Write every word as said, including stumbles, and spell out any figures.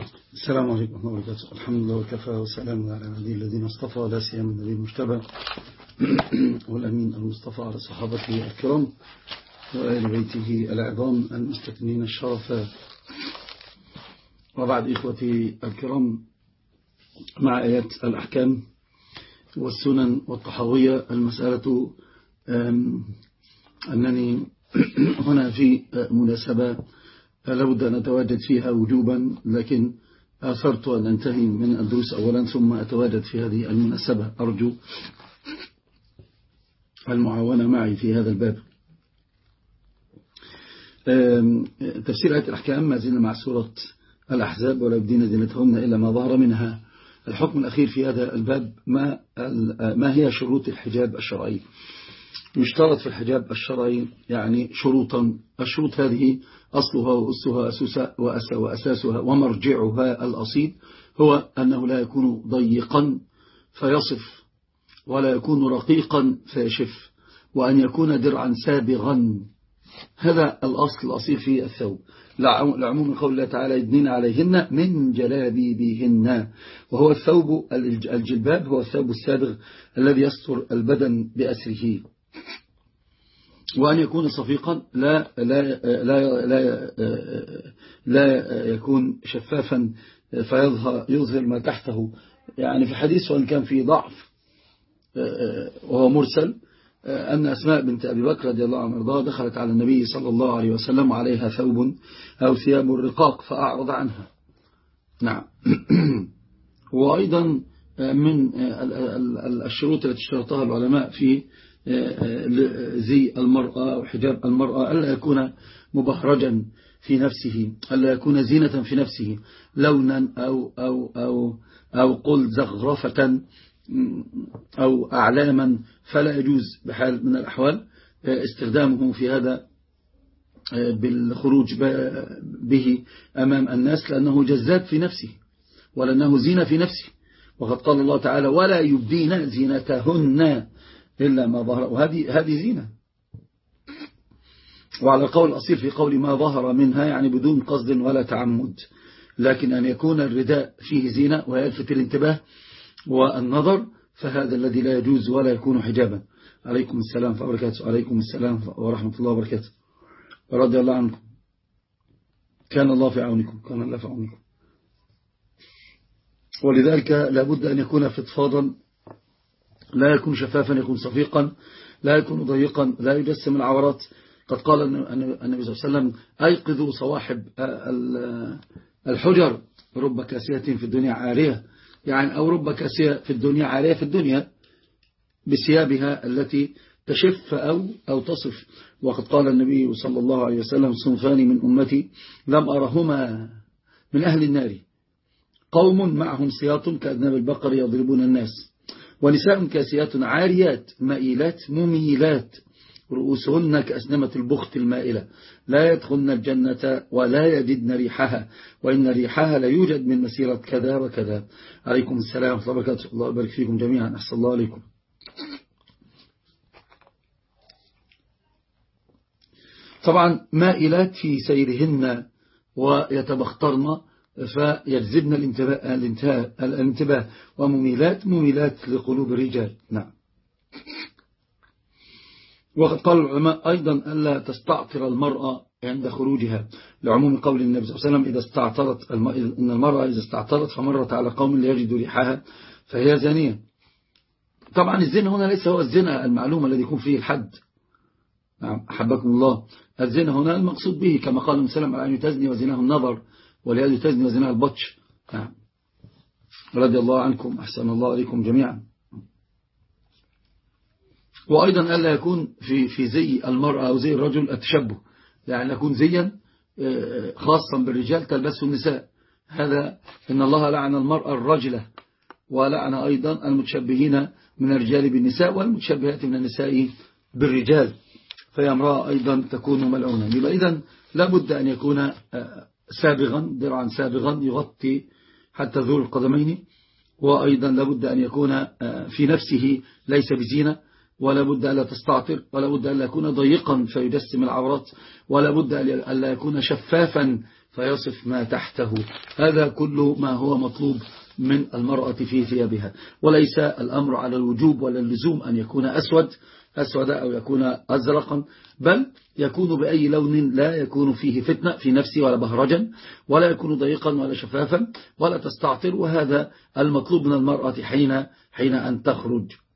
السلام عليكم ورحمة الله وبركاته. الحمد لله وكفى وسلام على عباده الذين اصطفى، لا سيما النبي المجتبى والأمين المصطفى على صحابته الكرام وآل بيته العظام المستكنين الشرفاء. وبعد إخوتي الكرام، مع آيات الأحكام والسنن والطحاوية، المسألة أنني هنا في مناسبة لابد أن أتواجد فيها وجوبا، لكن أثرت أن أنتهي من الدروس أولا ثم أتواجد في هذه المناسبة. أرجو المعاونة معي في هذا الباب. تفسير آيات الأحكام، ما زلنا مع سورة الأحزاب: ولا يبدين زينتهن إلا ما ظهر منها. الحكم الأخير في هذا الباب: ما, ما هي شروط الحجاب الشرعي؟ يشترط في الحجاب الشرعي يعني شروطا. الشروط هذه أصلها وأسها وأساسها ومرجعها الأصيل هو أنه لا يكون ضيقا فيصف، ولا يكون رقيقا فيشف، وأن يكون درعا سابغا. هذا الأصل الأصيل في الثوب، لعموم قول الله تعالى: يدنين عليهن من جلابيبهن. وهو الثوب الجلباب هو الثوب السابغ الذي يستر البدن بأسره. وأن يكون صفيقا، لا, لا, لا, لا, لا يكون شفافا فيظهر يظهر ما تحته. يعني في حديث وأن كان في ضعف وهو مرسل، أن أسماء بنت أبي بكر رضي الله عنها وارضاها دخلت على النبي صلى الله عليه وسلم وعليها ثوب أو ثياب رقاق فأعرض عنها. نعم. وأيضا من الشروط التي اشترطها العلماء في زي المرأة أو حجاب المرأة: ألا يكون مبهرجا في نفسه، ألا يكون زينة في نفسه، لونا أو, أو, أو, أو قل زغرفة أو أعلاما، فلا يجوز بحال من الأحوال استخدامه في هذا بالخروج به أمام الناس، لأنه جذاب في نفسه ولأنه زينة في نفسه. وقد قال الله تعالى: ولا يبدين زينتهن إلا ما ظهر. وهذه هذه زينة. وعلى القول الأصيل في قول ما ظهر منها يعني بدون قصد ولا تعمد، لكن أن يكون الرداء فيه زينة ويلفت الانتباه والنظر، فهذا الذي لا يجوز ولا يكون حجابا. عليكم السلام وبركاته. عليكم السلام ورحمة الله وبركاته. رضي الله عنكم. كان الله في عونكم. كان الله في عونكم. ولذلك لابد أن يكون فضفاضا، لا يكون شفافا، يكون صفيقا، لا يكون ضيقا، لا يجسم العورات. قد قال النبي صلى الله عليه وسلم: أيقظوا صواحب الحجر، رب كاسية في الدنيا عارية، يعني أو رب كاسية في الدنيا عارية في الدنيا بثيابها التي تشف أو, أو تصف. وقد قال النبي صلى الله عليه وسلم: صنفان من أمتي لم أرهما من أهل النار: قوم معهم سياط كأذناب البقر يضربون الناس، ونساء كاسيات عاريات مائلات مميلات رؤوسهن كأسنمة البخت المائلة، لا يدخلن الجنة ولا يجدن ريحها، وإن ريحها لا يوجد من مسيرة كذا وكذا. عليكم السلام ورحمة الله وبركاته. الله يبارك فيكم جميعا. أحسن الله عليكم. طبعا مائلات في سيرهن ويتبخترن فيجذبن الانتباه, الانتباه, الانتباه ومميلات مميلات لقلوب الرجال. نعم. وقد قال العلماء أيضا ألا تستعطر المرأة عند خروجها، لعموم قول النبي صلى الله عليه وسلم: إذا استعطرت إن المرأة إذا استعطرت فمرت على قوم ليجدوا ريحها فهي زانية. طبعا الزنا هنا ليس هو الزنا المعلوم الذي يكون فيه الحد. نعم. أحبكم الله. الزنا هنا المقصود به كما قال النبي صلى الله عليه وسلم: العين تزني وزناه النظر، واليد تزني وزناها البطش. نعم. رضي الله عنكم. أحسن الله عليكم جميعا. وأيضا ألا يكون في في زي المرأة أو زي الرجل التشبه، يعني يكون زيا خاصا بالرجال تلبسه النساء. هذا إن الله لعن المرأة الرجلة، ولعن أيضا المتشبهين من الرجال بالنساء والمتشبهات من النساء بالرجال، فهي امرأة أيضا تكون ملعونة. يبقى إذن لابد أن يكون سابغا، درعا سابغا يغطي حتى ذور القدمين، وأيضا لابد أن يكون في نفسه ليس بزينة، ولا بد ألا تستعطر، ولا بد ألا يكون ضيقا فيجسم العورات، ولا بد ألا يكون شفافا فيصف ما تحته. هذا كل ما هو مطلوب من المرأة في ثيابها، وليس الأمر على الوجوب ولا اللزوم أن يكون أسود أسود أو يكون أزرقا، بل يكون بأي لون لا يكون فيه فتنة في نفسه ولا بهرجا، ولا يكون ضيقا ولا شفافا ولا تستعطر. وهذا المطلوب من المرأة حين حين أن تخرج